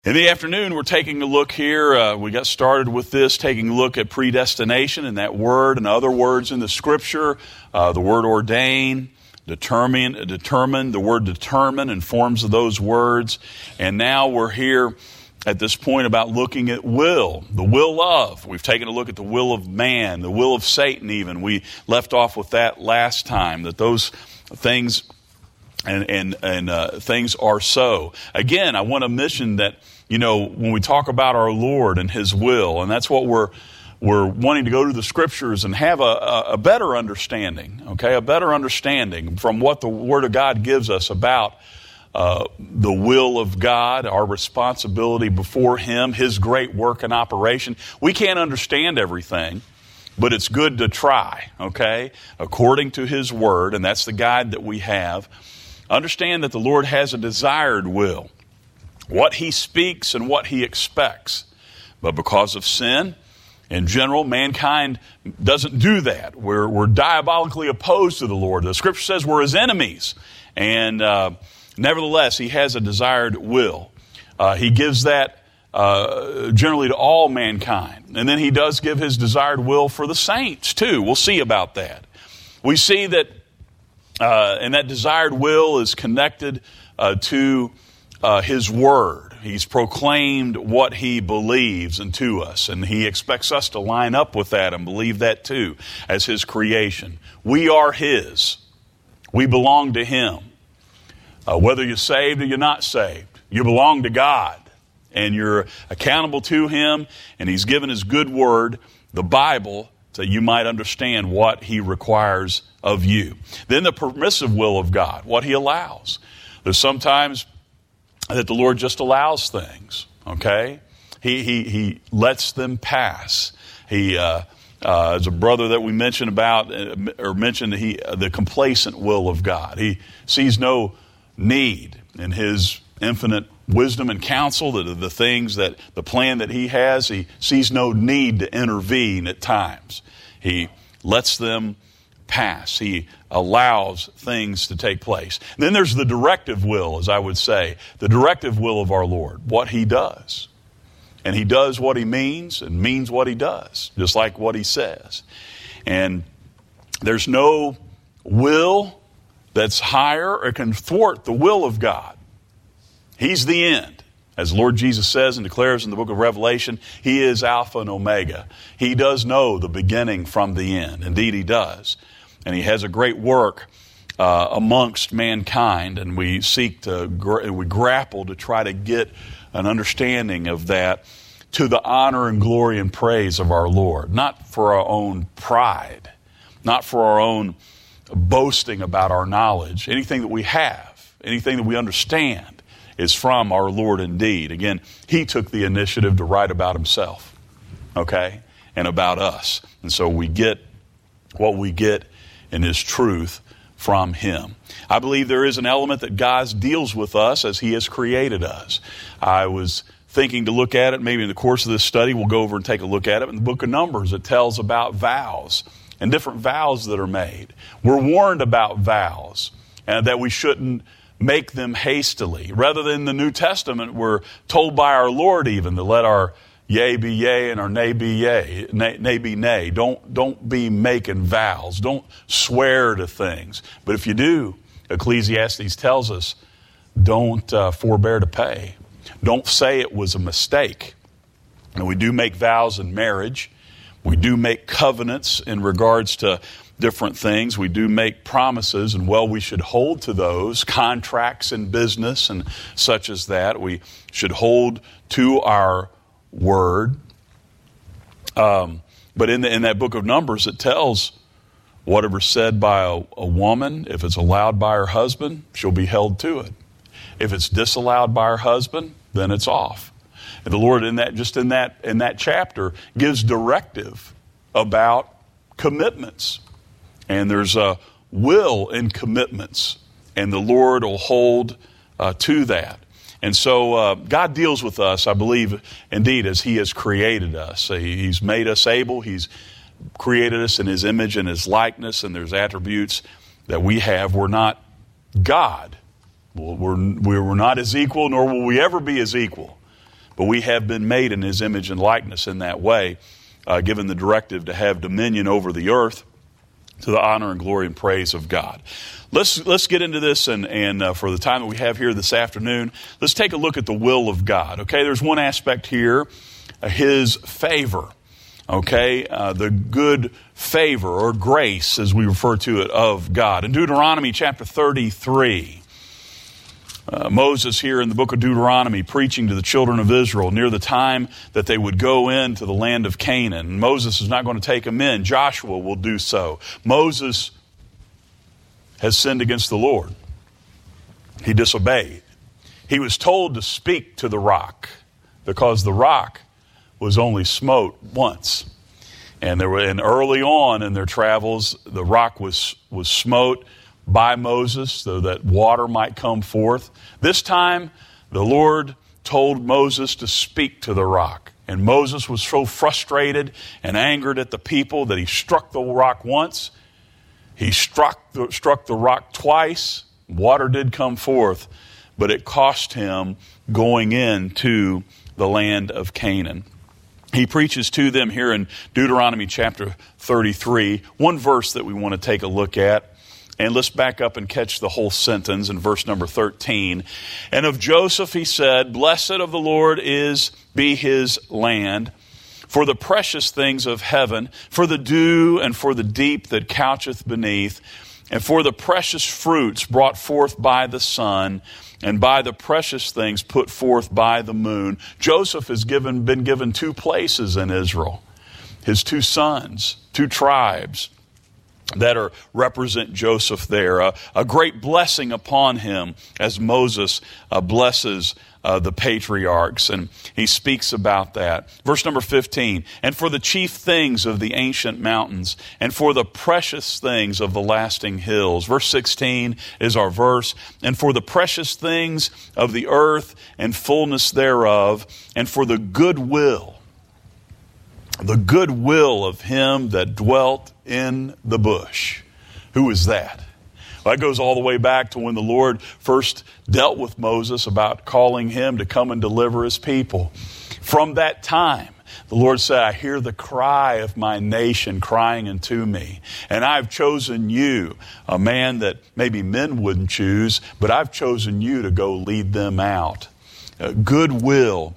In the afternoon, we're taking a look here. We got started with this, taking a look at predestination and that word and other words in the Scripture. The word ordain, determine, the word determine and forms of those words. And now we're here at this point about looking at will, the will of. We've taken a look at the will of man, the will of Satan even. We left off with that last time, that those things and things are so. Again, I want to mention that, when we talk about our Lord and His will, and that's what we're wanting to go to the Scriptures and have a better understanding, okay? A better understanding from what the Word of God gives us about the will of God, our responsibility before Him, His great work and operation. We can't understand everything, but it's good to try, okay? According to His Word, and that's the guide that we have. Understand that the Lord has a desired will, what He speaks and what He expects. But because of sin, in general, mankind doesn't do that. We're diabolically opposed to the Lord. The Scripture says we're His enemies. And nevertheless, He has a desired will. He gives that generally to all mankind. And then He does give His desired will for the saints, too. We'll see about that. We see that and that desired will is connected to His Word. He's proclaimed what He believes unto us, and He expects us to line up with that and believe that too as His creation. We are His. We belong to Him. Whether you're saved or you're not saved, you belong to God, and you're accountable to Him, and He's given His good Word, the Bible, so you might understand what He requires of you. Then the permissive will of God, what He allows. There's sometimes that the Lord just allows things, okay? He lets them pass. He, as a brother that we mentioned about, the complacent will of God. He sees no need in His infinite wisdom and counsel, the things that, the plan that He has. He sees no need to intervene at times. He lets them pass. He allows things to take place. And then there's the directive will, as I would say, the directive will of our Lord, what He does. And He does what He means and means what He does, just like what He says. And there's no will that's higher or can thwart the will of God. He's the end. As the Lord Jesus says and declares in the book of Revelation, He is Alpha and Omega. He does know the beginning from the end. Indeed, He does. And He has a great work amongst mankind, and we we grapple to try to get an understanding of that to the honor and glory and praise of our Lord. Not for our own pride, not for our own boasting about our knowledge. Anything that we have, anything that we understand, is from our Lord indeed. Again, He took the initiative to write about Himself, okay, and about us. And so we get what we get in His truth from Him. I believe there is an element that God deals with us as He has created us. I was thinking to look at it, maybe in the course of this study, we'll go over and take a look at it. In the book of Numbers, it tells about vows and different vows that are made. We're warned about vows and that we shouldn't make them hastily. Rather than the New Testament, we're told by our Lord even to let our yea be yea and our nay be yea, nay be nay. Don't be making vows. Don't swear to things. But if you do, Ecclesiastes tells us, don't forbear to pay. Don't say it was a mistake. And we do make vows in marriage. We do make covenants in regards to different things. We do make promises, and we should hold to those. Contracts in business and such as that. We should hold to our word. But in that book of Numbers, it tells whatever's said by a woman, if it's allowed by her husband, she'll be held to it. If it's disallowed by her husband, then it's off. And the Lord in that chapter gives directive about commitments. And there's a will in commitments, and the Lord will hold to that. And so God deals with us, I believe, indeed, as He has created us. He's made us able. He's created us in His image and His likeness, and there's attributes that we have. We're not God. We're not His equal, nor will we ever be His equal. but we have been made in his image and likeness in that way, given the directive to have dominion over the earth to the honor and glory and praise of God. Let's get into this, and for the time that we have here this afternoon, let's take a look at the will of God. Okay, there's one aspect here, his favor. Okay, the good favor or grace, as we refer to it, of God. In Deuteronomy chapter 33, Moses here in the book of Deuteronomy preaching to the children of Israel near the time that they would go into the land of Canaan. Moses is not going to take them in. Joshua will do so. Moses has sinned against the Lord. He disobeyed. He was told to speak to the rock because the rock was only smote once. And early on in their travels, the rock was smote by Moses so that water might come forth. This time, the Lord told Moses to speak to the rock. And Moses was so frustrated and angered at the people that he struck the rock once. He struck the rock twice. Water did come forth, but it cost him going into the land of Canaan. He preaches to them here in Deuteronomy chapter 33, one verse that we want to take a look at. And let's back up and catch the whole sentence in verse number 13. And of Joseph he said, "Blessed of the Lord be his land, for the precious things of heaven, for the dew and for the deep that coucheth beneath, and for the precious fruits brought forth by the sun, and by the precious things put forth by the moon." Joseph has been given two places in Israel. His two sons, two tribes that represent Joseph there. A great blessing upon him as Moses blesses the patriarchs, and he speaks about that. Verse number 15, "And for the chief things of the ancient mountains, and for the precious things of the lasting hills." Verse 16 is our verse. "And for the precious things of the earth and fullness thereof, and for the goodwill of him that dwelt in the bush." Who is that? Well, that goes all the way back to when the Lord first dealt with Moses about calling him to come and deliver his people. From that time, the Lord said, "I hear the cry of my nation crying unto me. And I've chosen you," a man that maybe men wouldn't choose, but I've chosen you to go lead them out. Goodwill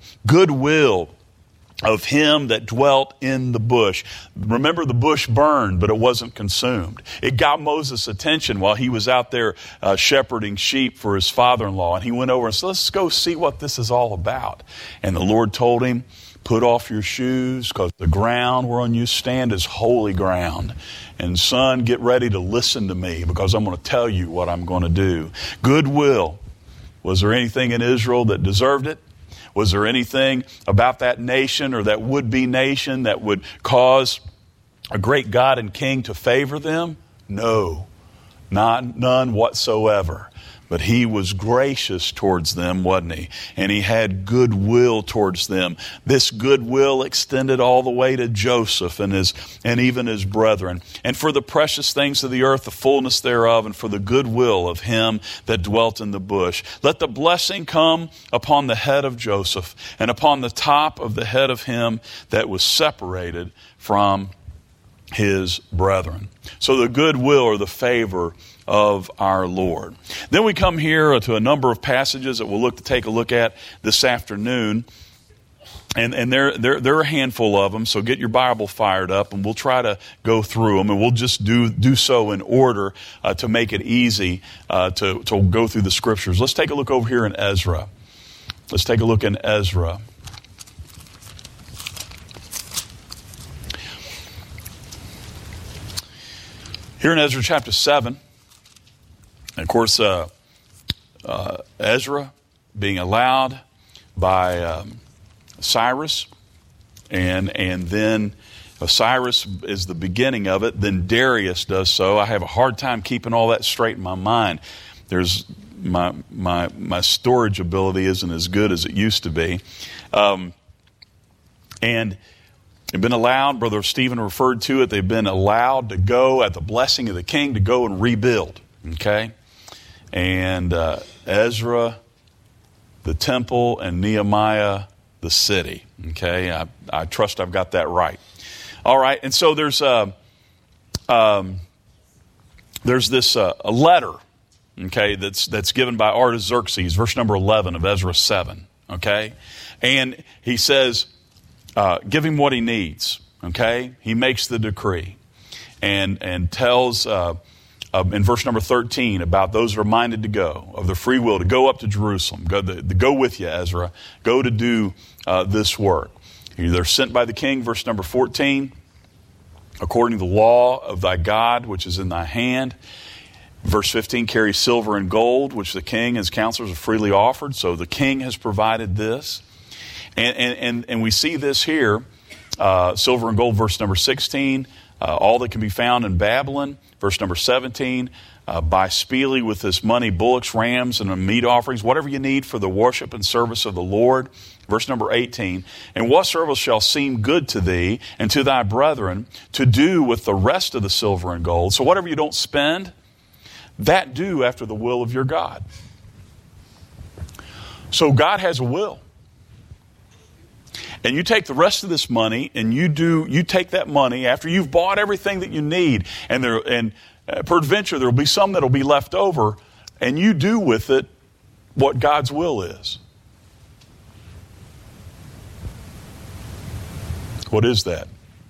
of him that dwelt in the bush. Remember, the bush burned, but it wasn't consumed. It got Moses' attention while he was out there shepherding sheep for his father-in-law. And he went over and said, "Let's go see what this is all about." And the Lord told him, "Put off your shoes, because the ground whereon you stand is holy ground. And son, get ready to listen to me, because I'm going to tell you what I'm going to do." Goodwill. Was there anything in Israel that deserved it? Was there anything about that nation or that would-be nation that would cause a great God and King to favor them? No, none whatsoever. But he was gracious towards them, wasn't he? And he had goodwill towards them. This goodwill extended all the way to Joseph and even his brethren. "And for the precious things of the earth, the fullness thereof, and for the goodwill of him that dwelt in the bush. Let the blessing come upon the head of Joseph, and upon the top of the head of him that was separated from his brethren." So the goodwill or the favor of our Lord. Then we come here to a number of passages that we'll take a look at this afternoon. And there are a handful of them, so get your Bible fired up, and we'll try to go through them, and we'll just do so in order to make it easy to go through the Scriptures. Let's take a look over here in Ezra. Let's take a look in Ezra. Here in Ezra chapter 7, and of course, Ezra being allowed by Cyrus, and then Cyrus is the beginning of it. Then Darius does so. I have a hard time keeping all that straight in my mind. There's my storage ability isn't as good as it used to be, and they've been allowed. Brother Stephen referred to it. They've been allowed to go at the blessing of the king to go and rebuild. Okay. And Ezra, the temple, and Nehemiah, the city. Okay, I trust I've got that right. All right, and so there's this a letter, okay, that's given by Artaxerxes, verse number 11 of Ezra 7. Okay, and he says, give him what he needs. Okay, he makes the decree, and tells in verse number 13 about those that are minded to go, of the free will to go up to Jerusalem. Go with you, Ezra. Go to do this work. They're sent by the king, verse number 14, according to the law of thy God, which is in thy hand. Verse 15, carry silver and gold, which the king and his counselors have freely offered. So the king has provided this. And we see this here, silver and gold, verse number 16, all that can be found in Babylon. Verse number 17, buy speedily with this money bullocks, rams, and meat offerings, whatever you need for the worship and service of the Lord. Verse number 18, and whatsoever shall seem good to thee and to thy brethren to do with the rest of the silver and gold. So whatever you don't spend, that do after the will of your God. So God has a will. And you take the rest of this money and you take that money after you've bought everything that you need, and peradventure there will be some that will be left over, and you do with it what God's will is. What is that?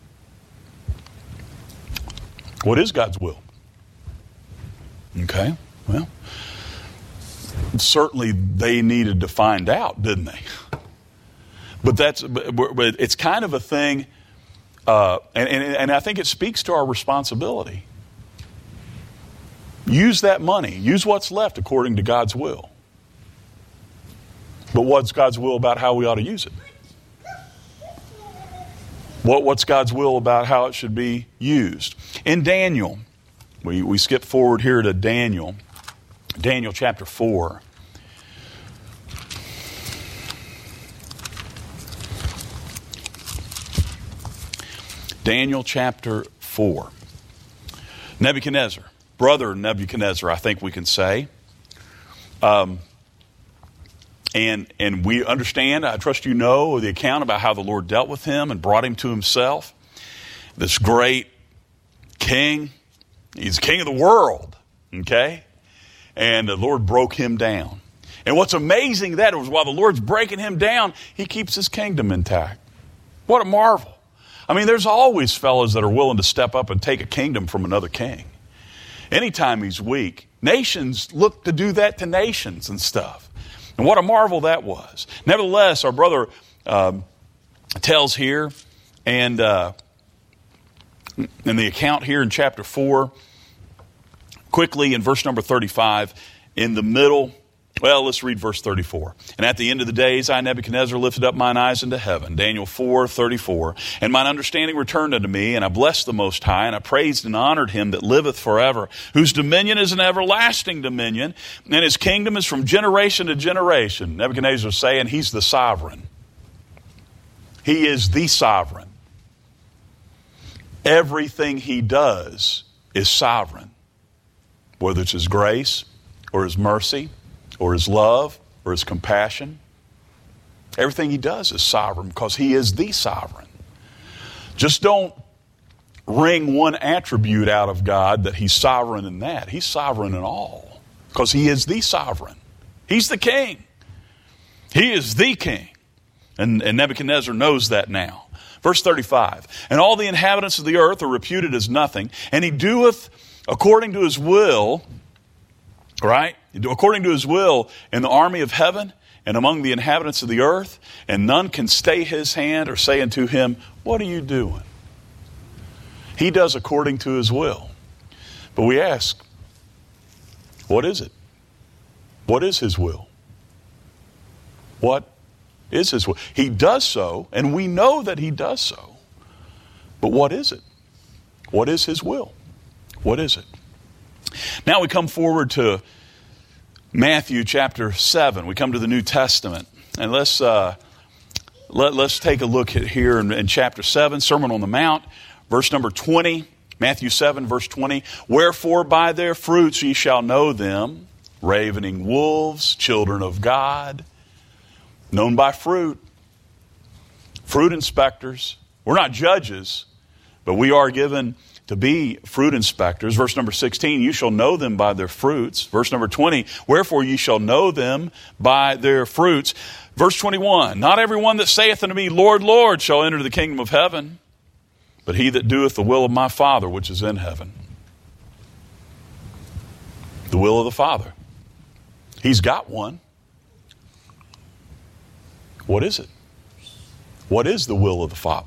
What is God's will? Okay, well, certainly they needed to find out, didn't they? But it's kind of a thing, and I think it speaks to our responsibility. Use that money. Use what's left according to God's will. But what's God's will about how we ought to use it? What's God's will about how it should be used? In Daniel, we skip forward here to Daniel chapter 4. Daniel chapter 4. Nebuchadnezzar, brother Nebuchadnezzar, I think we can say. And we understand, I trust you know, the account about how the Lord dealt with him and brought him to himself. This great king, he's king of the world, okay? And the Lord broke him down. And what's amazing that was while the Lord's breaking him down, he keeps his kingdom intact. What a marvel. I mean, there's always fellows that are willing to step up and take a kingdom from another king. Anytime he's weak, nations look to do that to nations and stuff. And what a marvel that was. Nevertheless, our brother tells here, and in the account here in chapter 4, quickly in verse number 35, in the middle, well, let's read verse 34. And at the end of the days, I, Nebuchadnezzar, lifted up mine eyes into heaven. Daniel 4:34. And mine understanding returned unto me, and I blessed the Most High, and I praised and honored him that liveth forever, whose dominion is an everlasting dominion, and his kingdom is from generation to generation. Nebuchadnezzar is saying he's the sovereign. He is the sovereign. Everything he does is sovereign, whether it's his grace or his mercy, or his love, or his compassion. Everything he does is sovereign because he is the sovereign. Just don't wring one attribute out of God that he's sovereign in that. He's sovereign in all because he is the sovereign. He's the king. He is the king. And Nebuchadnezzar knows that now. Verse 35, and all the inhabitants of the earth are reputed as nothing, and he doeth according to his will, right? According to his will in the army of heaven and among the inhabitants of the earth, and none can stay his hand or say unto him, what are you doing? He does according to his will. But we ask, what is it? What is his will? What is his will? He does so, and we know that he does so. But what is it? What is his will? What is it? Now we come forward to Matthew chapter 7. We come to the New Testament. And let's take a look at here in chapter 7, Sermon on the Mount, verse number 20. Matthew 7, verse 20. Wherefore by their fruits ye shall know them, ravening wolves, children of God. Known by fruit. fruit inspectors. We're not judges, but we are given to be fruit inspectors. Verse number 16, you shall know them by their fruits. Verse number 20, wherefore ye shall know them by their fruits. Verse 21, not everyone that saith unto me, Lord, Lord, shall enter the kingdom of heaven, but he that doeth the will of my Father which is in heaven. The will of the Father. He's got one. What is it? What is the will of the Father?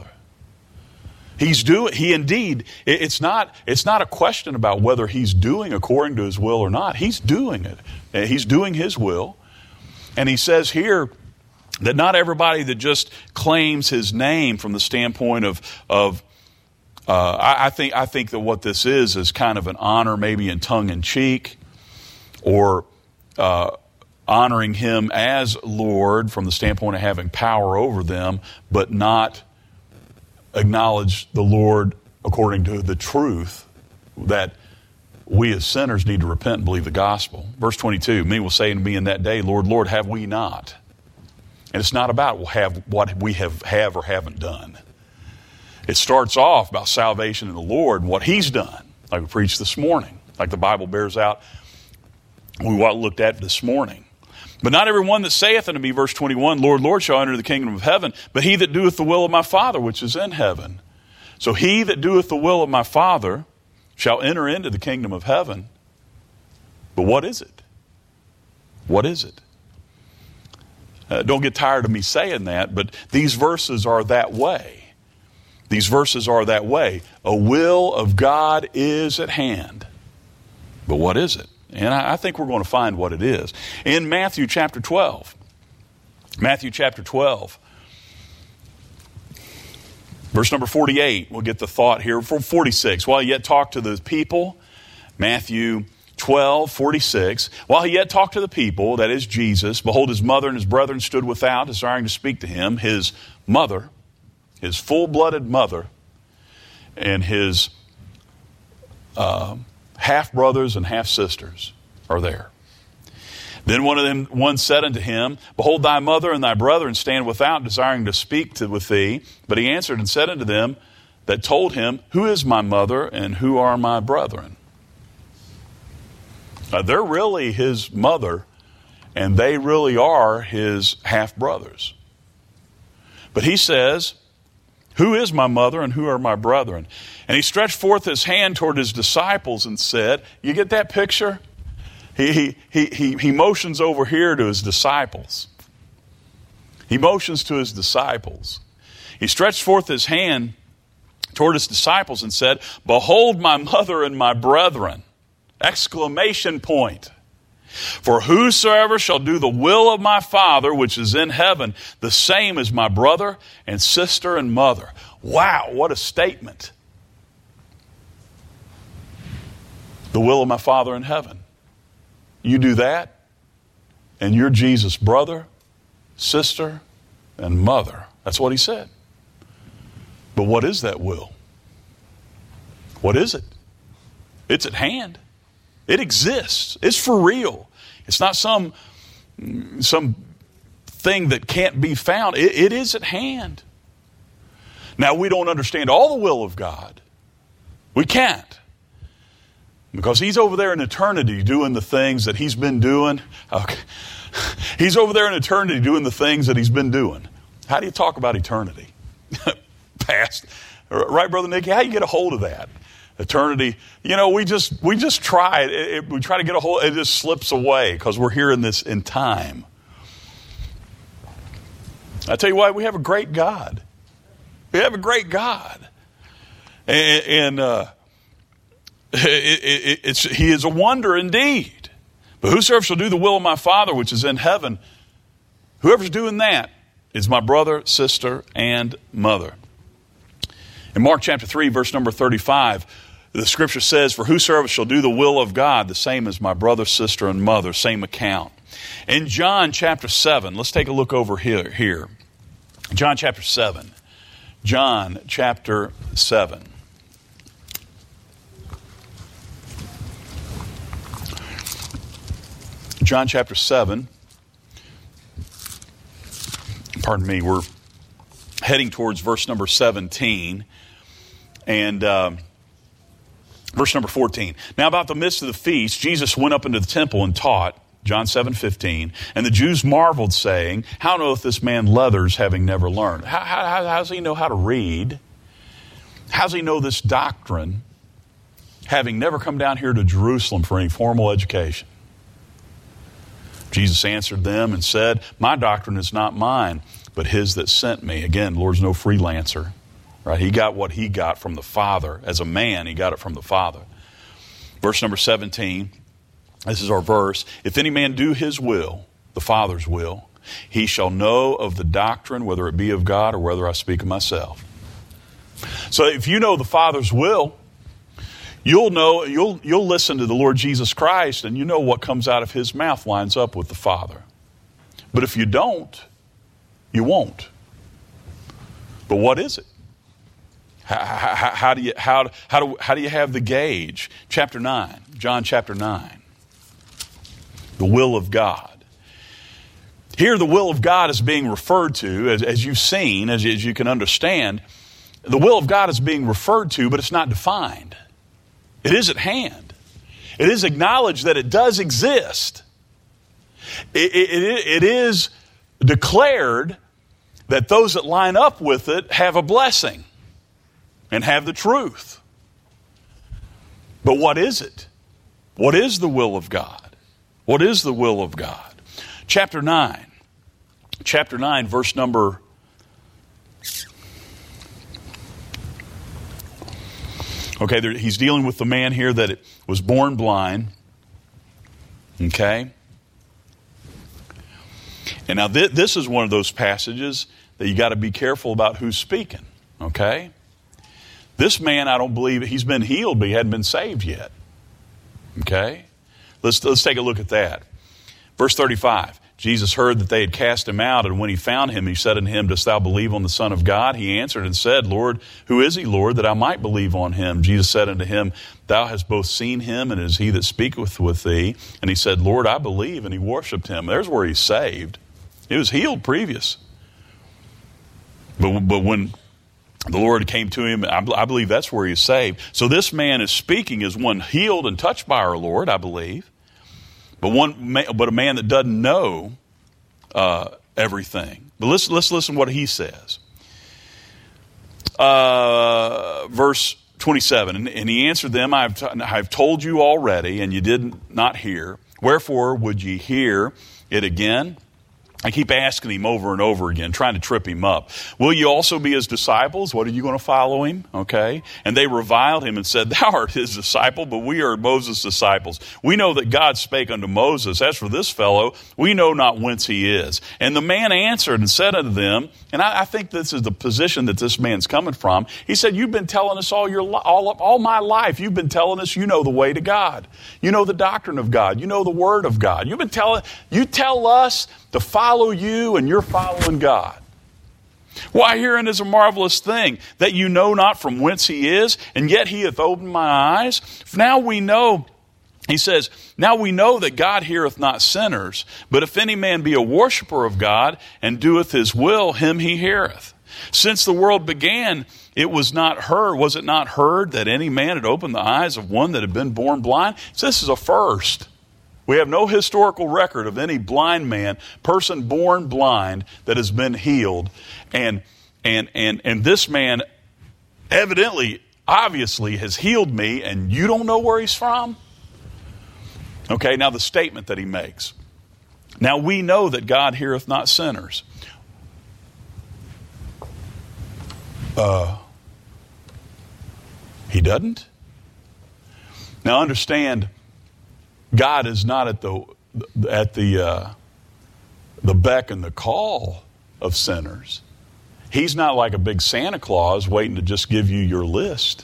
He indeed, it's not a question about whether he's doing according to his will or not. He's doing it. He's doing his will. And he says here that not everybody that just claims his name from the standpoint of I think that what this is kind of an honor, maybe in tongue in cheek, or honoring him as Lord from the standpoint of having power over them, but not acknowledge the Lord according to the truth that we as sinners need to repent and believe the gospel. Verse 22, many will say to me in that day, Lord, Lord, have we not? And it's not about what we have or haven't done. It starts off about salvation in the Lord and what he's done, like we preached this morning, like the Bible bears out we looked at this morning. But not every one that saith unto me, verse 21, Lord, Lord, shall enter the kingdom of heaven, but he that doeth the will of my Father which is in heaven. So he that doeth the will of my Father shall enter into the kingdom of heaven. But what is it? What is it? Don't get tired of me saying that, but these verses are that way. These verses are that way. A will of God is at hand. But what is it? And I think we're going to find what it is. In Matthew chapter 12. Matthew chapter 12. Verse number 48. We'll get the thought here. 46. While he yet talked to the people. Matthew 12, 46. While he yet talked to the people, that is Jesus, behold, his mother and his brethren stood without, desiring to speak to him. His mother, his full-blooded mother, and his half-brothers and half-sisters are there. Then one said unto him, behold, thy mother and thy brethren stand without, desiring to speak with thee. But he answered and said unto them that told him, who is my mother and who are my brethren? They're really his mother, and they really are his half-brothers. But he says, who is my mother and who are my brethren? And he stretched forth his hand toward his disciples and said, you get that picture? He motions over here to his disciples. He motions to his disciples. He stretched forth his hand toward his disciples and said, behold my mother and my brethren. Exclamation point. For whosoever shall do the will of my Father which is in heaven, the same is my brother and sister and mother. Wow, what a statement. The will of my Father in heaven. You do that, and you're Jesus' brother, sister, and mother. That's what he said. But what is that will? What is it? It's at hand. It exists. It's for real. It's not some thing that can't be found. It is at hand. Now, we don't understand all the will of God. We can't. Because he's over there in eternity doing the things that he's been doing. Okay. He's over there in eternity doing the things that he's been doing. How do you talk about eternity? Past. Right, Brother Nicky? How do you get a hold of that? Eternity. You know, we just try it. We try to get a hold. It just slips away because we're here in this in time. I tell you why, we have a great God. We have a great God, and he is a wonder indeed. But whosoever shall do the will of my Father which is in heaven, whoever's doing that is my brother, sister, and mother. In Mark chapter 3, verse number 35, the scripture says, for whosoever shall do the will of God, the same is my brother, sister, and mother. Same account. In John chapter 7, let's take a look over here. John chapter 7. John chapter 7. John chapter 7. Pardon me, we're heading towards verse number 17 and verse number 14. Now about the midst of the feast, Jesus went up into the temple and taught, John 7:15, and the Jews marveled, saying, how knoweth this man leathers, having never learned? How does he know how to read? How does he know this doctrine, having never come down here to Jerusalem for any formal education? Jesus answered them and said, my doctrine is not mine, but his that sent me. Again, the Lord's no freelancer. Right? He got what he got from the Father. As a man, he got it from the Father. Verse number 17, this is our verse. If any man do his will, the Father's will, he shall know of the doctrine, whether it be of God or whether I speak of myself. So if you know the Father's will, you'll listen to the Lord Jesus Christ, and you know what comes out of his mouth lines up with the Father. But if you don't, you won't. But what is it? How do you have the gauge? Chapter 9, John chapter 9. The will of God. Here the will of God is being referred to, as you've seen, as you can understand. The will of God is being referred to, but it's not defined. It is at hand. It is acknowledged that it does exist. It is declared that those that line up with it have a blessing and have the truth. But what is it? What is the will of God? What is the will of God? Chapter 9. Chapter 9, verse number... Okay, he's dealing with the man here that was born blind. Okay? And now this is one of those passages that you got to be careful about who's speaking. Okay? This man, I don't believe, he's been healed, but he hadn't been saved yet. Okay? Let's take a look at that. Verse 35. Jesus heard that they had cast him out, and when he found him, he said unto him, dost thou believe on the Son of God? He answered and said, Lord, who is he, Lord, that I might believe on him? Jesus said unto him, thou hast both seen him, and it is he that speaketh with thee. And he said, Lord, I believe, and he worshipped him. There's where he's saved. He was healed previous. But when the Lord came to him, I believe that's where he's saved. So this man is speaking as one healed and touched by our Lord, I believe. But a man that doesn't know everything. But let's listen to what he says. Verse 27. And he answered them, I have told you already, and you did not hear. Wherefore would ye hear it again? I keep asking him over and over again, trying to trip him up. Will you also be his disciples? What, are you going to follow him? Okay. And they reviled him and said, thou art his disciple, but we are Moses' disciples. We know that God spake unto Moses. As for this fellow, we know not whence he is. And the man answered and said unto them, and I think this is the position that this man's coming from. He said, you've been telling us all my life. You've been telling us you know the way to God. You know the doctrine of God. You know the word of God. You tell us to follow you, and you're following God. Why, herein is a marvelous thing, that you know not from whence he is, and yet he hath opened my eyes. Now we know, he says, now we know that God heareth not sinners, but if any man be a worshiper of God, and doeth his will, him he heareth. Since the world began, was it not heard that any man had opened the eyes of one that had been born blind? So this is a first. We have no historical record of any blind person born blind that has been healed. And this man evidently, obviously has healed me, and you don't know where he's from? Okay, now the statement that he makes. Now we know that God heareth not sinners. He doesn't? Now understand, God is not at the beck and the call of sinners. He's not like a big Santa Claus waiting to just give you your list.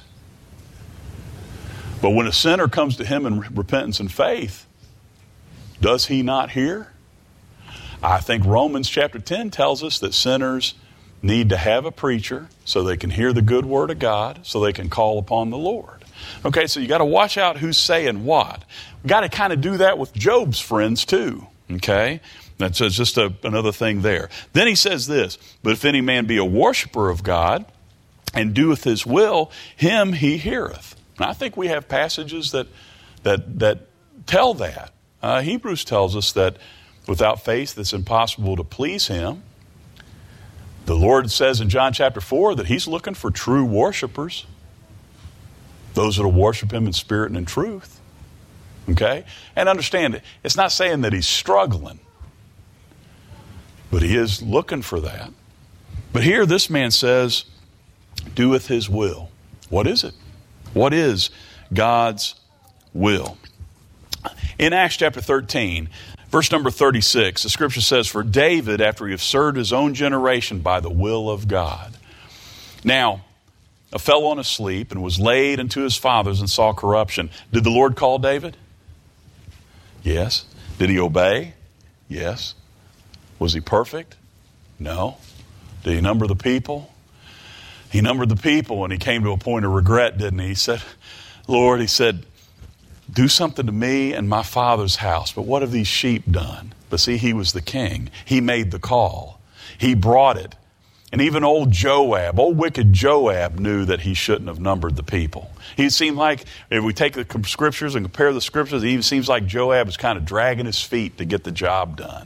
But when a sinner comes to him in repentance and faith, does he not hear? I think Romans chapter 10 tells us that sinners need to have a preacher so they can hear the good word of God, so they can call upon the Lord. Okay, so you got to watch out who's saying what. We've got to kind of do that with Job's friends too. Okay, That's just another thing there. Then he says this, but if any man be a worshiper of God and doeth his will, him he heareth. And I think we have passages that tell that. Hebrews tells us that without faith it's impossible to please him. The Lord says in John chapter 4 that he's looking for true worshipers, those that will worship him in spirit and in truth. Okay? And understand, it's not saying that he's struggling, but he is looking for that. But here this man says, doeth his will. What is it? What is God's will? In Acts chapter 13, verse number 36, the scripture says, for David, after he had served his own generation by the will of God. Now, a fell on asleep and was laid unto his fathers and saw corruption. Did the Lord call David? Yes. Did he obey? Yes. Was he perfect? No. Did he number the people? He numbered the people and he came to a point of regret, didn't he? He said, Lord, he said, do something to me and my father's house. But what have these sheep done? But see, he was the king. He made the call. He brought it. And even old wicked Joab knew that he shouldn't have numbered the people. He seemed like, if we take the scriptures and compare the scriptures, it even seems like Joab was kind of dragging his feet to get the job done.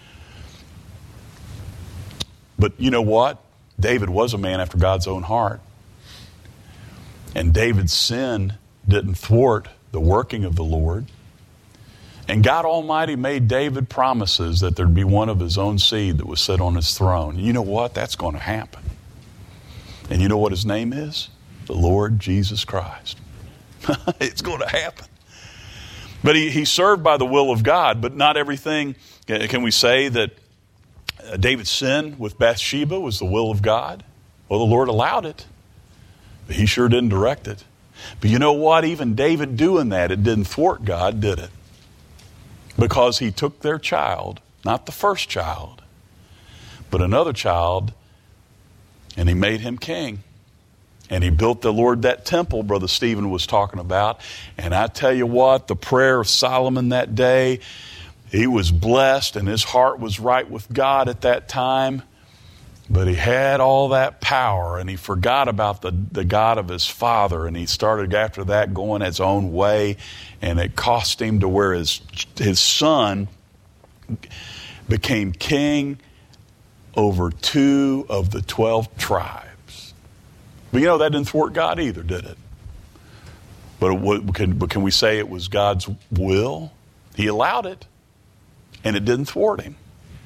But you know what? David was a man after God's own heart. And David's sin didn't thwart the working of the Lord. And God Almighty made David promises that there'd be one of his own seed that would sit on his throne. You know what? That's going to happen. And you know what his name is? The Lord Jesus Christ. It's going to happen. But he served by the will of God, but not everything. Can we say that David's sin with Bathsheba was the will of God? Well, the Lord allowed it, but he sure didn't direct it. But you know what? Even David doing that, it didn't thwart God, did it? Because he took their child, not the first child, but another child, and he made him king. And he built the Lord that temple Brother Stephen was talking about. And I tell you what, the prayer of Solomon that day, he was blessed and his heart was right with God at that time. But he had all that power and he forgot about the God of his father. And he started after that going his own way. And it cost him to where his son became king over 2 of the 12 tribes. But you know, that didn't thwart God either, did it? But can we say it was God's will? He allowed it. And it didn't thwart him.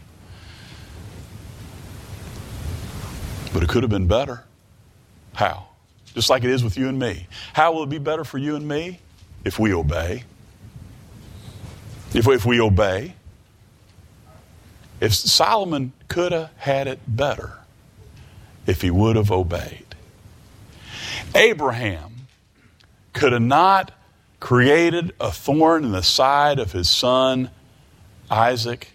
But it could have been better. How? Just like it is with you and me. How will it be better for you and me? If we obey. If we obey. If Solomon could have had it better if he would have obeyed. Abraham could have not created a thorn in the side of his son Isaac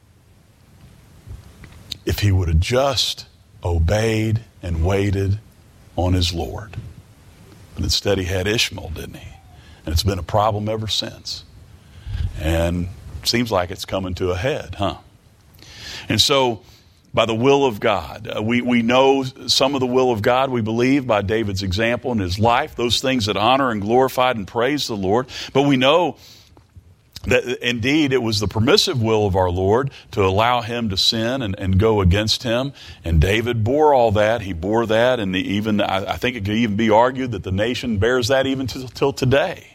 if he would have just obeyed and waited on his Lord. But instead he had Ishmael, didn't he? And it's been a problem ever since. And it seems like it's coming to a head, huh? And so, by the will of God, we know some of the will of God, we believe, by David's example in his life, those things that honor and glorify and praise the Lord. But we know that indeed it was the permissive will of our Lord to allow him to sin and go against him. And David bore all that. He bore that. And I think it could even be argued that the nation bears that even till today.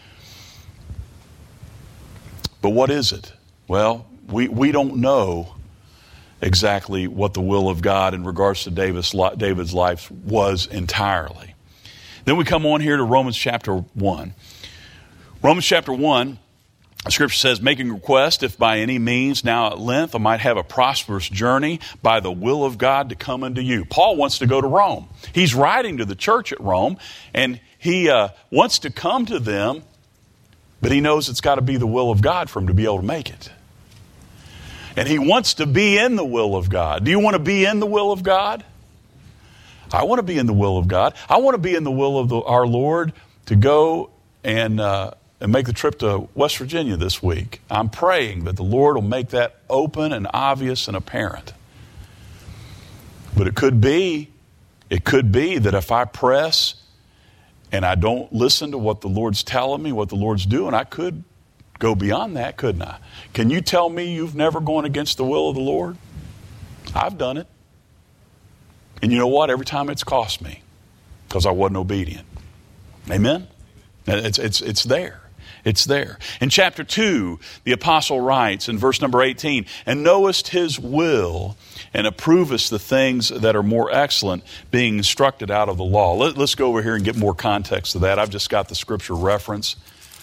But what is it? Well, we don't know exactly what the will of God in regards to David's life was entirely. Then we come on here to Romans chapter 1. Romans chapter 1, the scripture says, making request, if by any means now at length I might have a prosperous journey by the will of God to come unto you. Paul wants to go to Rome. He's writing to the church at Rome, and he wants to come to them, but he knows it's got to be the will of God for him to be able to make it. And he wants to be in the will of God. Do you want to be in the will of God? I want to be in the will of God. I want to be in the will of our Lord to go and and make the trip to West Virginia this week. I'm praying that the Lord will make that open and obvious and apparent. But it could be that if I press and I don't listen to what the Lord's telling me, what the Lord's doing, I could go beyond that, couldn't I? Can you tell me you've never gone against the will of the Lord? I've done it. And you know what? Every time it's cost me because I wasn't obedient. Amen? It's there. It's there. In chapter 2, the apostle writes in verse number 18, "And knowest his will, and approvest the things that are more excellent, being instructed out of the law." Let's go over here and get more context to that. I've just got the scripture reference.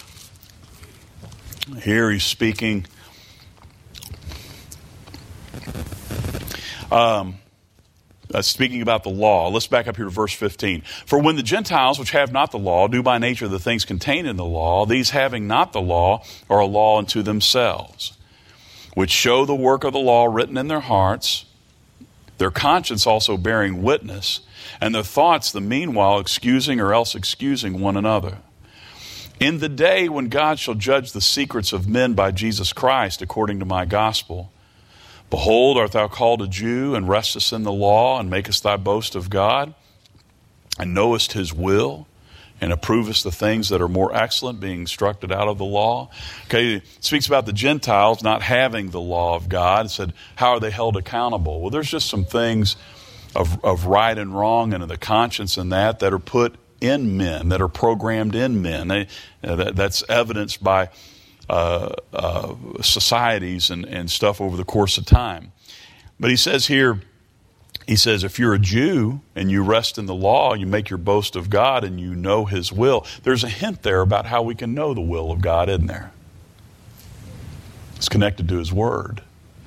Here he's speaking. Speaking about the law. Let's back up here to verse 15. "For when the Gentiles, which have not the law, do by nature the things contained in the law, these having not the law are a law unto themselves, which show the work of the law written in their hearts, their conscience also bearing witness, and their thoughts the meanwhile excusing or else excusing one another. In the day when God shall judge the secrets of men by Jesus Christ, according to my gospel, behold, art thou called a Jew, and restest in the law, and makest thy boast of God, and knowest his will, and approvest the things that are more excellent, being instructed out of the law." Okay, it speaks about the Gentiles not having the law of God. It said, how are they held accountable? Well, there's just some things of right and wrong and of the conscience and that are put in men, that are programmed in men. That's evidenced by societies and stuff over the course of time. But he says here, if you're a Jew and you rest in the law, you make your boast of God and you know his will, there's a hint there about how we can know the will of God, isn't there? It's connected to his word.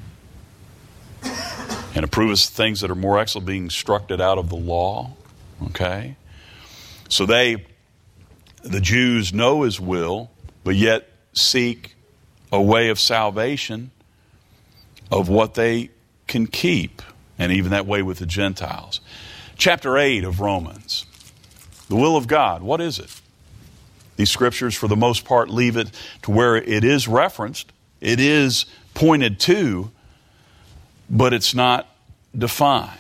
And approvest things that are more excellent, being instructed out of the law. Okay? So the Jews know his will, but yet seek a way of salvation of what they can keep, and even that way with the Gentiles. Chapter 8 of Romans. The will of God, what is it? These scriptures, for the most part, leave it to where it is referenced, it is pointed to, but it's not defined.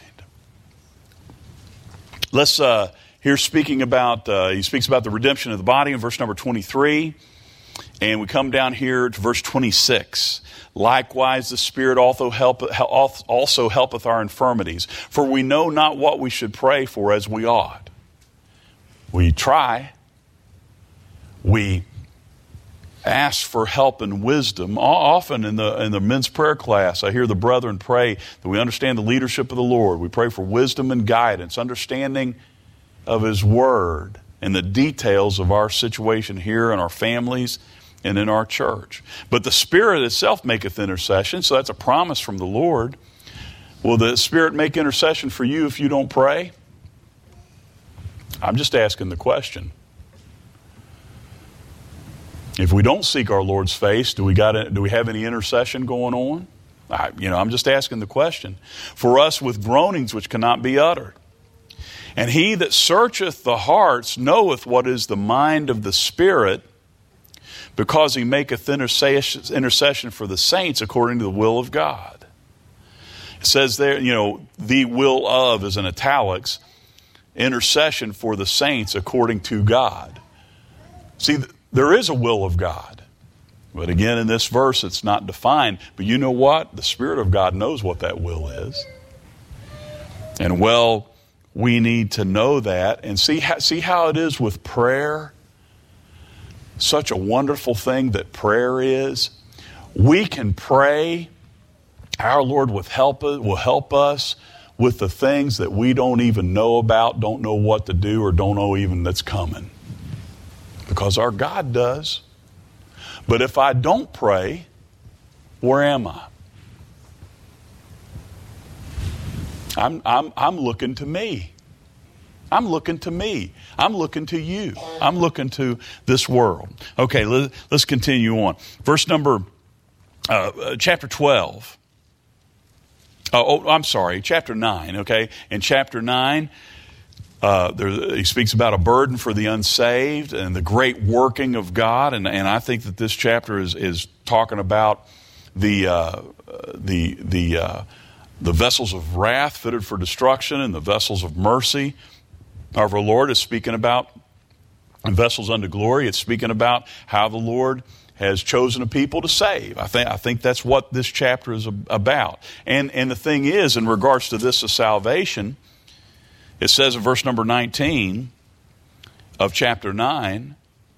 Let's here speaking about, he speaks about the redemption of the body in verse number 23. And we come down here to verse 26. "Likewise the Spirit also helpeth our infirmities, for we know not what we should pray for as we ought." We try. We ask for help and wisdom. Often in the men's prayer class, I hear the brethren pray that we understand the leadership of the Lord. We pray for wisdom and guidance, understanding of his word, and the details of our situation here in our families and in our church. But the Spirit itself maketh intercession, so that's a promise from the Lord. Will the Spirit make intercession for you if you don't pray? I'm just asking the question. If we don't seek our Lord's face, do we have any intercession going on? I'm just asking the question. "For us with groanings which cannot be uttered. And he that searcheth the hearts knoweth what is the mind of the Spirit, because he maketh intercession for the saints according to the will of God." It says there, the will of is in italics, intercession for the saints according to God. See, there is a will of God. But again, in this verse, it's not defined. But you know what? The Spirit of God knows what that will is. And we need to know that and see how it is with prayer. Such a wonderful thing that prayer is. We can pray. Our Lord will help us with the things that we don't even know about, don't know what to do, or don't know even that's coming. Because our God does. But if I don't pray, where am I? I'm looking to me. I'm looking to me. I'm looking to you. I'm looking to this world. Okay, let's continue on. Verse number, chapter 12. Chapter 9, okay? In chapter 9, He speaks about a burden for the unsaved and the great working of God, and I think that this chapter is talking about the vessels of wrath fitted for destruction and the vessels of mercy of our Lord. Is speaking about vessels unto glory. It's speaking about how the Lord has chosen a people to save. I think that's what this chapter is about. And the thing is, in regards to this of salvation, it says in verse number 19 of chapter 9,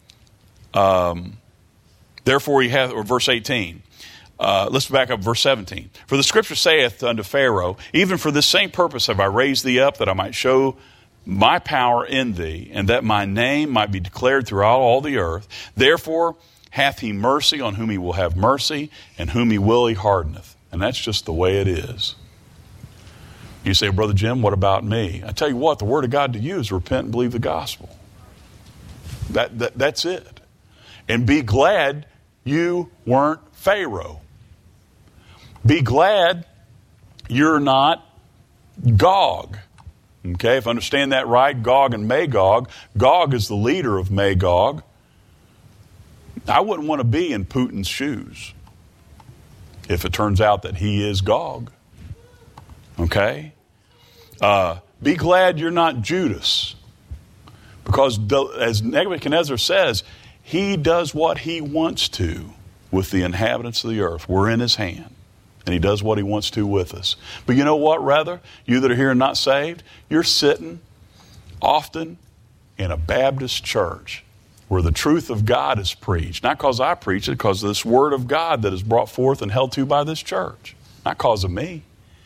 therefore he hath, or verse 18. Let's back up verse 17. For the scripture saith unto Pharaoh, even for this same purpose have I raised thee up, that I might show my power in thee, and that my name might be declared throughout all the earth. Therefore hath he mercy on whom he will have mercy, and whom he will he hardeneth. And that's just the way it is. You say, Brother Jim, what about me? I tell you what, the word of God to you is repent and believe the gospel. That's it. And be glad you weren't Pharaoh. Be glad you're not Gog. Okay, if I understand that right, Gog and Magog. Gog is the leader of Magog. I wouldn't want to be in Putin's shoes if it turns out that he is Gog. Okay? Be glad you're not Judas. Because as Nebuchadnezzar says, he does what he wants to with the inhabitants of the earth. We're in his hand. And he does what he wants to with us. But you know what, rather? You that are here and not saved, you're sitting often in a Baptist church where the truth of God is preached. Not because I preach it, because of this word of God that is brought forth and held to by this church. Not because of me.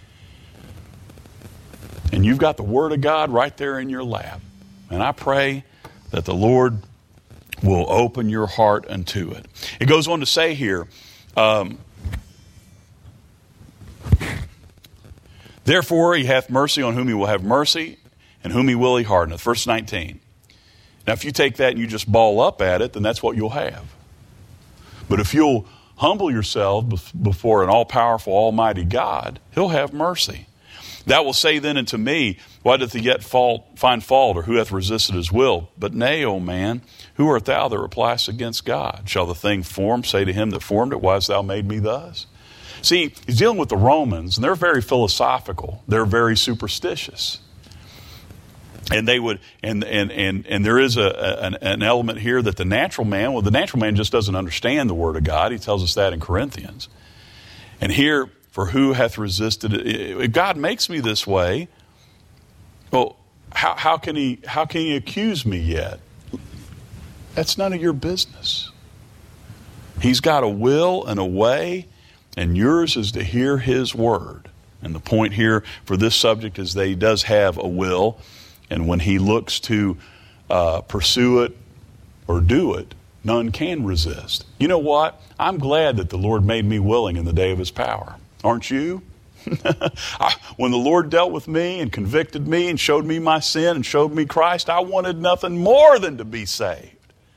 And you've got the word of God right there in your lap. And I pray that the Lord will open your heart unto it. It goes on to say here, therefore he hath mercy on whom he will have mercy, and whom he will he hardeneth. Verse 19. Now if you take that and you just ball up at it, then that's what you'll have. But if you'll humble yourself before an all-powerful, almighty God, he'll have mercy. Thou wilt say then unto me, why doth he yet find fault, or who hath resisted his will? But nay, O man, who art thou that repliest against God? Shall the thing formed say to him that formed it, why hast thou made me thus? See, he's dealing with the Romans, and they're very philosophical. They're very superstitious. And they would, and there is an element here that the natural man just doesn't understand the Word of God. He tells us that in Corinthians. And here, for who hath resisted it? If God makes me this way, well, how can he accuse me yet? That's none of your business. He's got a will and a way, and yours is to hear his word. And the point here for this subject is that he does have a will, and when he looks to pursue it or do it, none can resist. You know what? I'm glad that the Lord made me willing in the day of his power. Aren't you? When the Lord dealt with me and convicted me and showed me my sin and showed me Christ, I wanted nothing more than to be saved.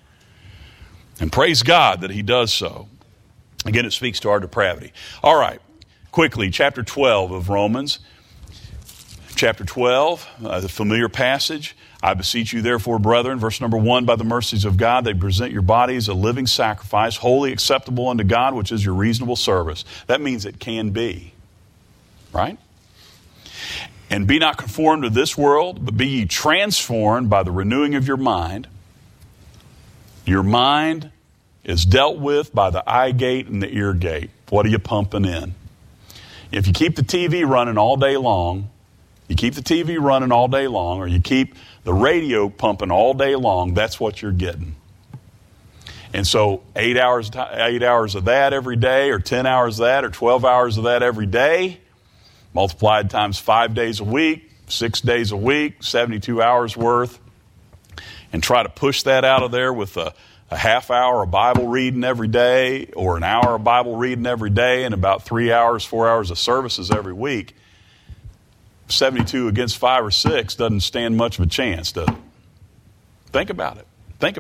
And praise God that he does so. Again, it speaks to our depravity. All right, quickly, chapter 12 of Romans. Chapter 12, the familiar passage. I beseech you, therefore, brethren, verse number 1, by the mercies of God, that present your bodies a living sacrifice, wholly acceptable unto God, which is your reasonable service. That means it can be. Right? And be not conformed to this world, but be ye transformed by the renewing of your mind. Your mind is dealt with by the eye gate and the ear gate. What are you pumping in? If you keep the TV running all day long, or you keep the radio pumping all day long, that's what you're getting. And so 8 hours of that every day, or 10 hours of that, or 12 hours of that every day, multiplied times 5 days a week, 6 days a week, 72 hours worth, and try to push that out of there with a half hour of Bible reading every day, or an hour of Bible reading every day, and about 3 hours, 4 hours of services every week. 72 against 5 or 6 doesn't stand much of a chance, does it? Think about it.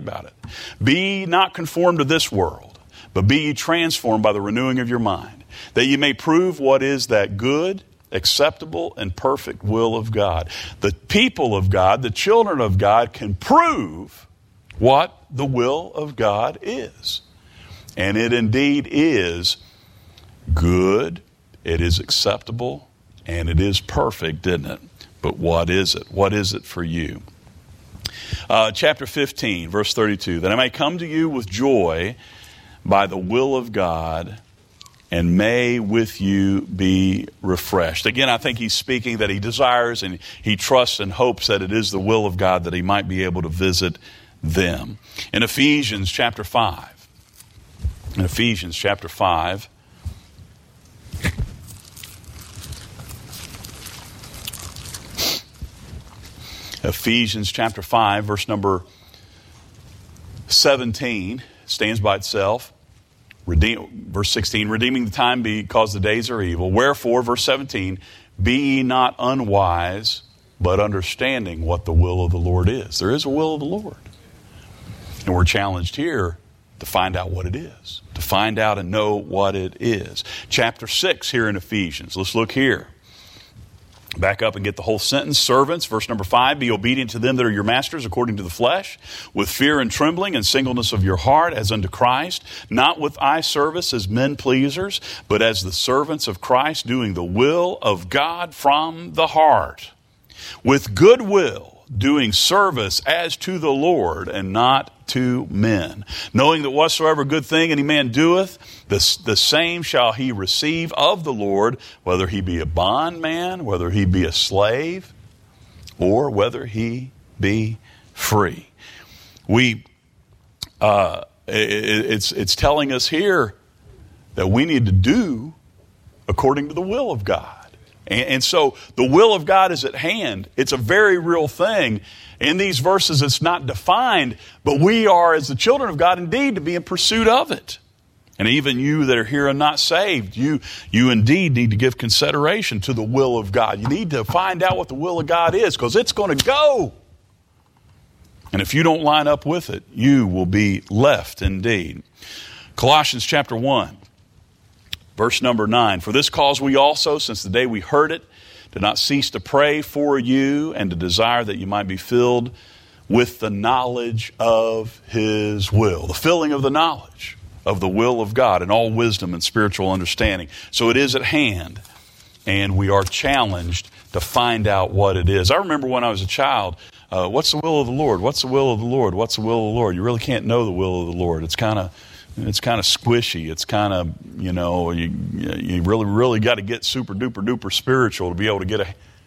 Be not conformed to this world, but be ye transformed by the renewing of your mind, that ye may prove what is that good acceptable, and perfect will of God. The people of God, the children of God, can prove what the will of God is. And it indeed is good, it is acceptable, and it is perfect, isn't it? But what is it? What is it for you? Chapter 15, verse 32, that I may come to you with joy by the will of God, and may with you be refreshed. Again, I think he's speaking that he desires and he trusts and hopes that it is the will of God that he might be able to visit them. In Ephesians chapter 5, Ephesians chapter 5, verse number 17, stands by itself. Verse 16, redeeming the time because the days are evil. Wherefore, verse 17, be ye not unwise, but understanding what the will of the Lord is. There is a will of the Lord. And we're challenged here to find out what it is. To find out and know what it is. Chapter 6 here in Ephesians. Let's look here. Back up and get the whole sentence. Servants, verse number 5, be obedient to them that are your masters according to the flesh, with fear and trembling and singleness of your heart as unto Christ, not with eye service as men pleasers, but as the servants of Christ, doing the will of God from the heart, with good will, doing service as to the Lord and not to men, knowing that whatsoever good thing any man doeth, the same shall he receive of the Lord, whether he be a bondman, whether he be a slave, or whether he be free. It's telling us here that we need to do according to the will of God. And so the will of God is at hand. It's a very real thing. In these verses, it's not defined, but we are, as the children of God, indeed to be in pursuit of it. And even you that are here and not saved, you indeed need to give consideration to the will of God. You need to find out what the will of God is, because it's going to go. And if you don't line up with it, you will be left indeed. Colossians chapter 1. Verse number 9, for this cause we also, since the day we heard it, do not cease to pray for you and to desire that you might be filled with the knowledge of His will. The filling of the knowledge of the will of God and all wisdom and spiritual understanding. So it is at hand, and we are challenged to find out what it is. I remember when I was a child, what's the will of the Lord? What's the will of the Lord? What's the will of the Lord? You really can't know the will of the Lord. It's kind of squishy. It's kind of, you really got to get super duper duper spiritual to be able to get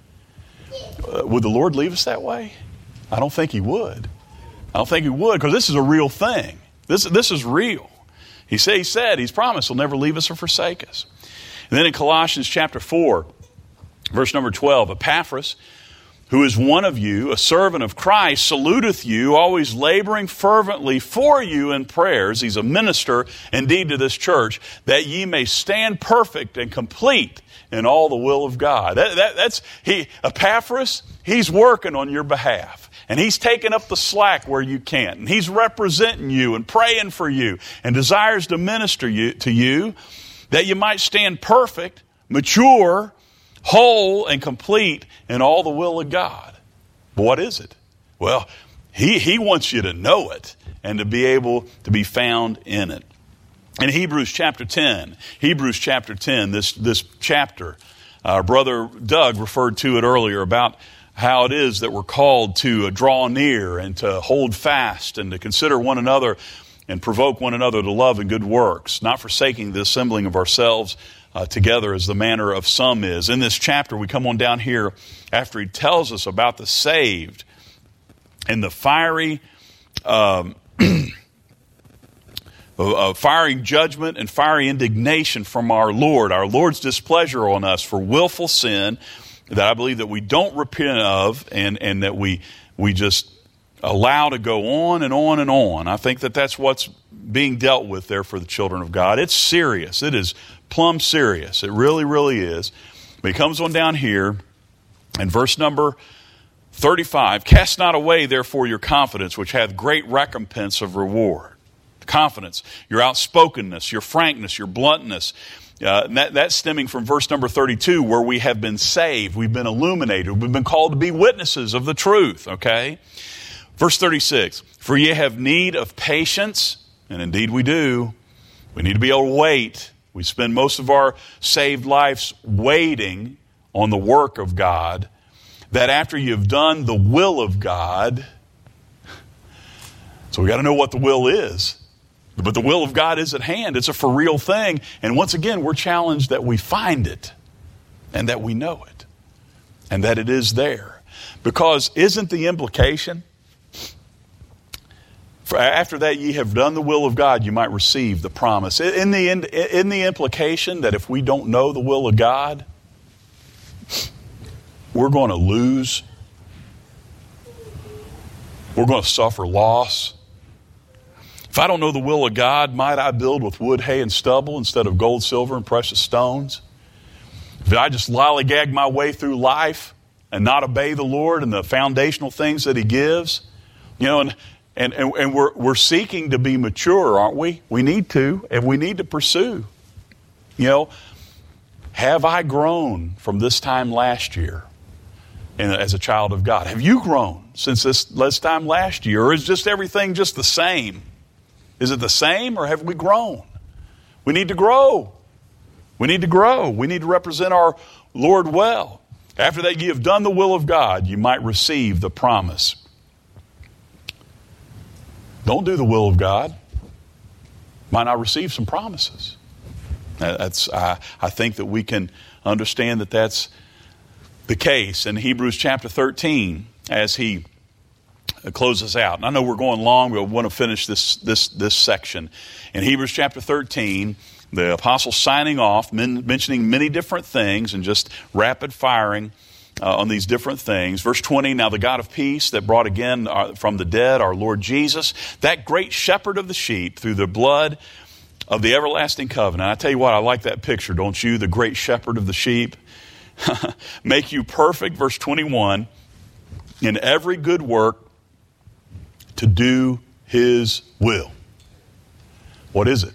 would the Lord leave us that way? I don't think He would. I don't think He would, because this is a real thing. This is real. He said, He's promised He'll never leave us or forsake us. And then in Colossians chapter 4, verse number 12, Epaphras, who is one of you, a servant of Christ, saluteth you, always laboring fervently for you in prayers. He's a minister indeed to this church, that ye may stand perfect and complete in all the will of God. Epaphras, he's working on your behalf. And he's taking up the slack where you can't. And he's representing you and praying for you and desires to minister to you, that you might stand perfect, mature, whole and complete in all the will of God. But what is it? Well, he wants you to know it and to be able to be found in it. In Hebrews chapter 10, this chapter, our brother Doug referred to it earlier about how it is that we're called to draw near and to hold fast and to consider one another and provoke one another to love and good works, not forsaking the assembling of ourselves together as the manner of some is. In this chapter, we come on down here after he tells us about the saved and the fiery fiery judgment and fiery indignation from our Lord's displeasure on us for willful sin that I believe that we don't repent of and that we just allow to go on and on and on. I think that that's what's being dealt with there for the children of God. It's serious. It is plumb serious. It really, really is. But he comes on down here in verse number 35. Cast not away, therefore, your confidence, which hath great recompense of reward. Confidence, your outspokenness, your frankness, your bluntness, And that's stemming from verse number 32, where we have been saved, we've been illuminated, we've been called to be witnesses of the truth, okay? Verse 36, for ye have need of patience, and indeed we do. We need to be able to wait. We spend most of our saved lives waiting on the work of God, that after you've done the will of God, so we got to know what the will is. But the will of God is at hand. It's a for real thing. And once again, we're challenged that we find it and that we know it and that it is there. Because isn't the implication, for after that ye have done the will of God, you might receive the promise. In the implication that if we don't know the will of God, we're going to lose. We're going to suffer loss. If I don't know the will of God, might I build with wood, hay, and stubble instead of gold, silver, and precious stones? If I just lollygag my way through life and not obey the Lord and the foundational things that He gives, and we're seeking to be mature, aren't we? We need to, and we need to pursue. Have I grown from this time last year as a child of God? Have you grown since this time last year, or is just everything just the same? Is it the same, or have we grown? We need to grow. We need to grow. We need to represent our Lord well. After that you have done the will of God, you might receive the promise. Don't do the will of God, might not receive some promises. I think that we can understand that that's the case in Hebrews chapter 13 as he closes out. And I know we're going long, but I want to finish this section. In Hebrews chapter 13, the apostle signing off, mentioning many different things and just rapid firing on these different things. Verse 20, now the God of peace that brought again from the dead our Lord Jesus, that great shepherd of the sheep, through the blood of the everlasting covenant. I tell you what, I like that picture, don't you? The great shepherd of the sheep. Make you perfect, verse 21, in every good work to do His will. What is it?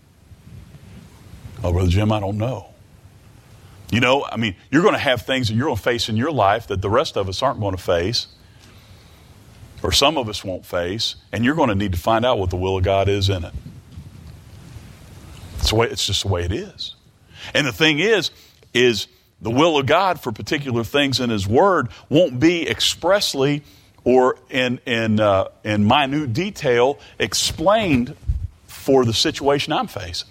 Oh, Brother Jim, I don't know. You're going to have things that you're going to face in your life that the rest of us aren't going to face, or some of us won't face, and you're going to need to find out what the will of God is in it. It's just the way it is. And the thing is the will of God for particular things in His Word won't be expressly or in minute detail explained for the situation I'm facing.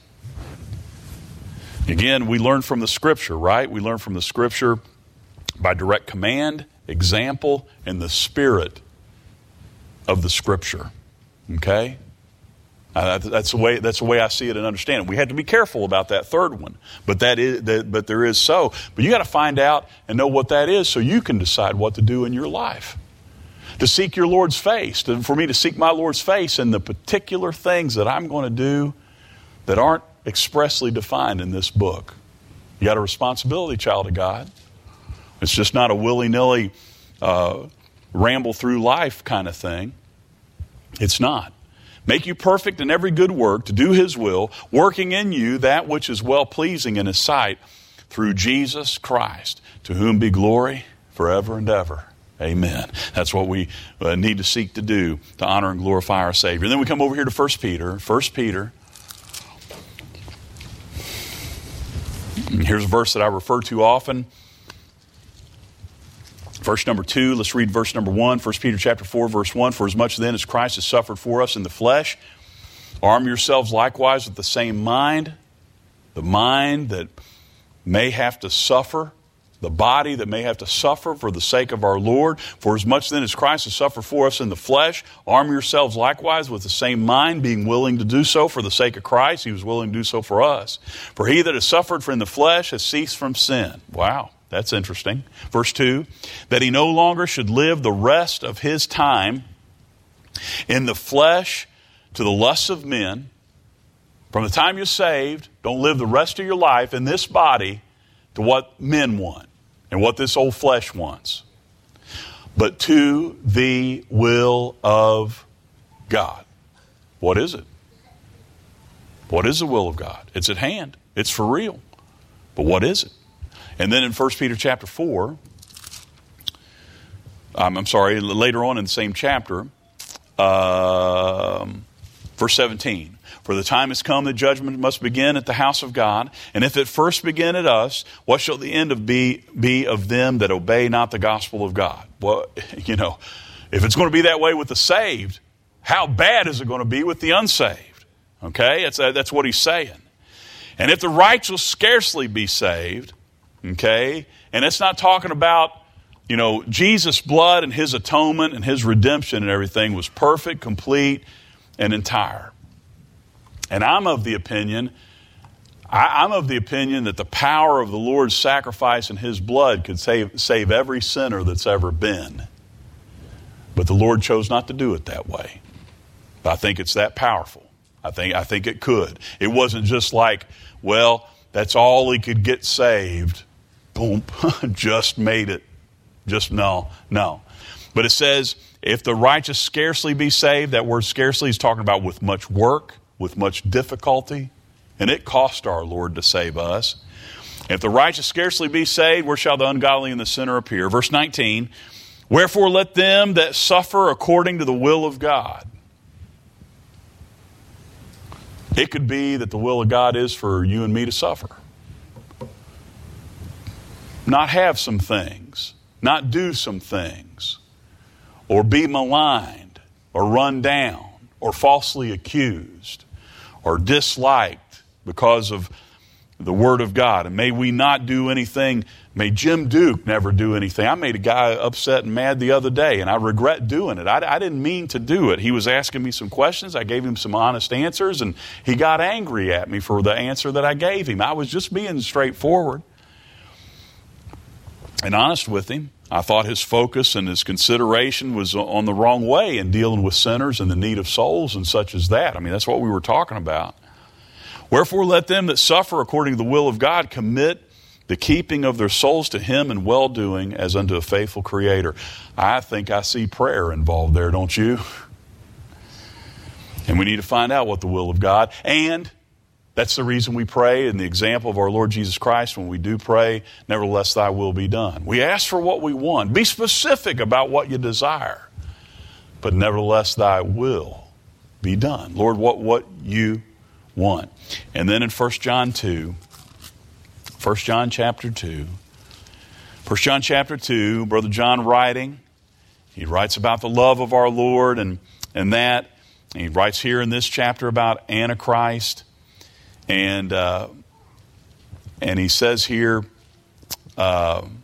Again, we learn from the Scripture, right? We learn from the Scripture by direct command, example, and the spirit of the Scripture. Okay? That's the way I see it and understand it. We have to be careful about that third one, but there is so. But you got to find out and know what that is so you can decide what to do in your life. To seek your Lord's face, for me to seek my Lord's face in the particular things that I'm going to do that aren't expressly defined in this book. You got a responsibility, child of God. It's just not a willy-nilly ramble through life kind of thing. It's not. Make you perfect in every good work to do His will, working in you that which is well-pleasing in His sight through Jesus Christ, to whom be glory forever and ever. Amen. That's what we need to seek to do to honor and glorify our Savior. And then we come over here to 1 Peter. 1 Peter. Here's a verse that I refer to often. Verse number 2, let's read verse number 1. 1 Peter chapter 4, verse 1. For as much then as Christ has suffered for us in the flesh, arm yourselves likewise with the same mind. The mind that may have to suffer, the body that may have to suffer for the sake of our Lord. For as much then as Christ has suffered for us in the flesh, arm yourselves likewise with the same mind, being willing to do so for the sake of Christ. He was willing to do so for us. For he that has suffered in the flesh has ceased from sin. Wow, that's interesting. Verse 2, that he no longer should live the rest of his time in the flesh to the lusts of men. From the time you're saved, don't live the rest of your life in this body to what men want and what this old flesh wants, but to the will of God. What is it? What is the will of God? It's at hand. It's for real. But what is it? And then in 1 Peter chapter 4, later on in the same chapter, verse 17. For the time has come that judgment must begin at the house of God. And if it first begin at us, what shall the end be of them that obey not the gospel of God? Well, if it's going to be that way with the saved, how bad is it going to be with the unsaved? Okay, that's what he's saying. And if the righteous scarcely be saved, okay, and it's not talking about, Jesus' blood and his atonement and his redemption and everything was perfect, complete, and entire. And I'm of the opinion that the power of the Lord's sacrifice and his blood could save every sinner that's ever been. But the Lord chose not to do it that way. But I think it's that powerful. I think it could. It wasn't just like, well, that's all he could get saved. Boom, just made it. No. But it says, if the righteous scarcely be saved, that word scarcely is talking about with much work, with much difficulty, and it cost our Lord to save us. If the righteous scarcely be saved, where shall the ungodly and the sinner appear? Verse 19, wherefore let them that suffer according to the will of God. It could be that the will of God is for you and me to suffer. Not have some things, not do some things, or be maligned, or run down, or falsely accused, or disliked because of the Word of God. And may we not do anything. May Jim Duke never do anything. I made a guy upset and mad the other day, and I regret doing it. I didn't mean to do it. He was asking me some questions. I gave him some honest answers, and he got angry at me for the answer that I gave him. I was just being straightforward and honest with him. I thought his focus and his consideration was on the wrong way in dealing with sinners and the need of souls and such as that. I mean, that's what we were talking about. Wherefore let them that suffer according to the will of God commit the keeping of their souls to him in well-doing as unto a faithful Creator. I think I see prayer involved there, don't you? And we need to find out what the will of God, and that's the reason we pray, and the example of our Lord Jesus Christ when we do pray, nevertheless thy will be done. We ask for what we want. Be specific about what you desire, but nevertheless thy will be done. Lord, what you want. And then in 1 John chapter 2, Brother John writing, he writes about the love of our Lord and that. And he writes here in this chapter about Antichrist. And he says here, I'm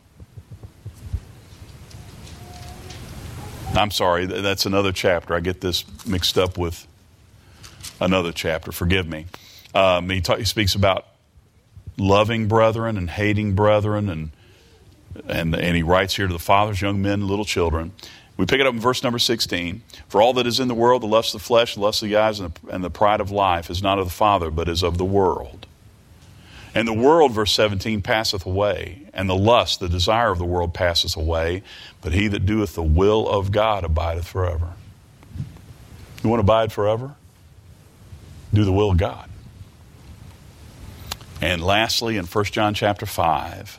sorry, that's another chapter. I get this mixed up with another chapter. Forgive me. He speaks about loving brethren and hating brethren, and he writes here to the fathers, young men, little children. We pick it up in verse number 16. For all that is in the world, the lust of the flesh, the lust of the eyes, and the pride of life is not of the Father, but is of the world. And the world, verse 17, passeth away, and the lust, the desire of the world passeth away, but he that doeth the will of God abideth forever. You want to abide forever? Do the will of God. And lastly, in 1 John chapter 5,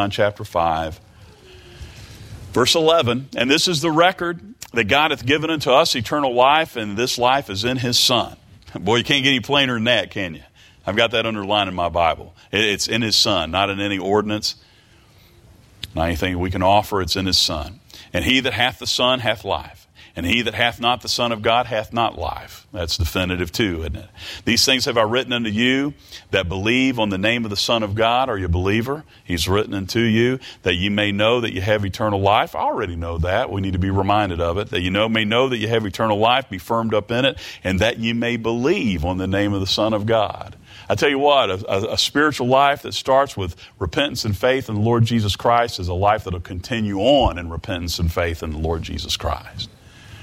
verse 11, and this is the record that God hath given unto us, eternal life, and this life is in his Son. Boy, you can't get any plainer than that, can you? I've got that underlined in my Bible. It's in his Son, not in any ordinance, not anything we can offer. It's in his Son. And he that hath the Son hath life. And he that hath not the Son of God hath not life. That's definitive too, isn't it? These things have I written unto you that believe on the name of the Son of God. Are you a believer? He's written unto you that you may know that you have eternal life. I already know that. We need to be reminded of it. That you may know that you have eternal life, be firmed up in it, and that you may believe on the name of the Son of God. I tell you what, a spiritual life that starts with repentance and faith in the Lord Jesus Christ is a life that will continue on in repentance and faith in the Lord Jesus Christ.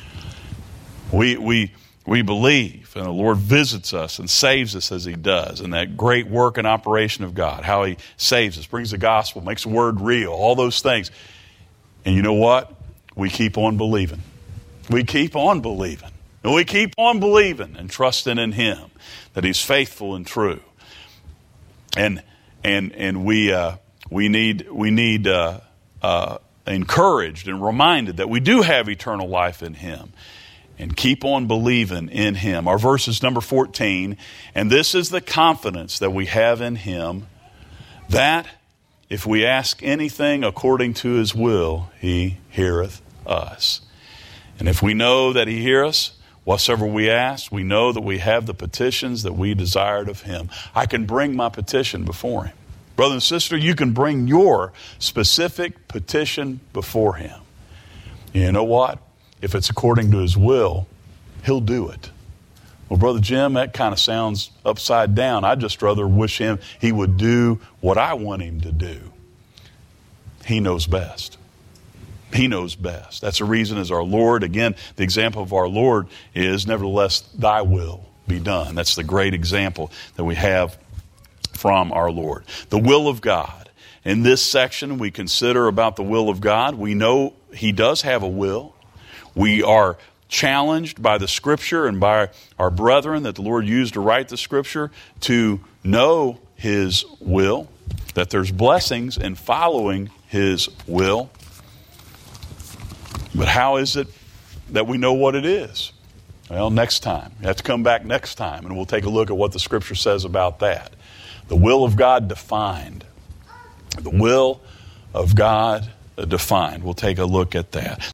We believe, and the Lord visits us and saves us as he does, and that great work and operation of God, how he saves us, brings the gospel, makes the word real, all those things. And you know what? We keep on believing. We keep on believing. And we keep on believing and trusting in him, that he's faithful and true. and we need encouraged and reminded that we do have eternal life in Him, and keep on believing in Him. Our verse is number 14, and this is the confidence that we have in Him, that if we ask anything according to His will, He heareth us. And if we know that He heareth us, whatsoever we ask, we know that we have the petitions that we desired of Him. I can bring my petition before Him. Brother and sister, you can bring your specific petition before Him. You know what? If it's according to His will, He'll do it. Well, Brother Jim, that kind of sounds upside down. I'd just rather wish He would do what I want Him to do. He knows best. He knows best. That's the reason as our Lord, again, the example of our Lord is, nevertheless, thy will be done. That's the great example that we have from our Lord. The will of God. In this section, we consider about the will of God. We know He does have a will. We are challenged by the Scripture and by our brethren that the Lord used to write the Scripture to know His will, that there's blessings in following His will. But how is it that we know what it is? Well, next time. You have to come back next time, and we'll take a look at what the Scripture says about that. The will of God defined. The will of God defined. We'll take a look at that.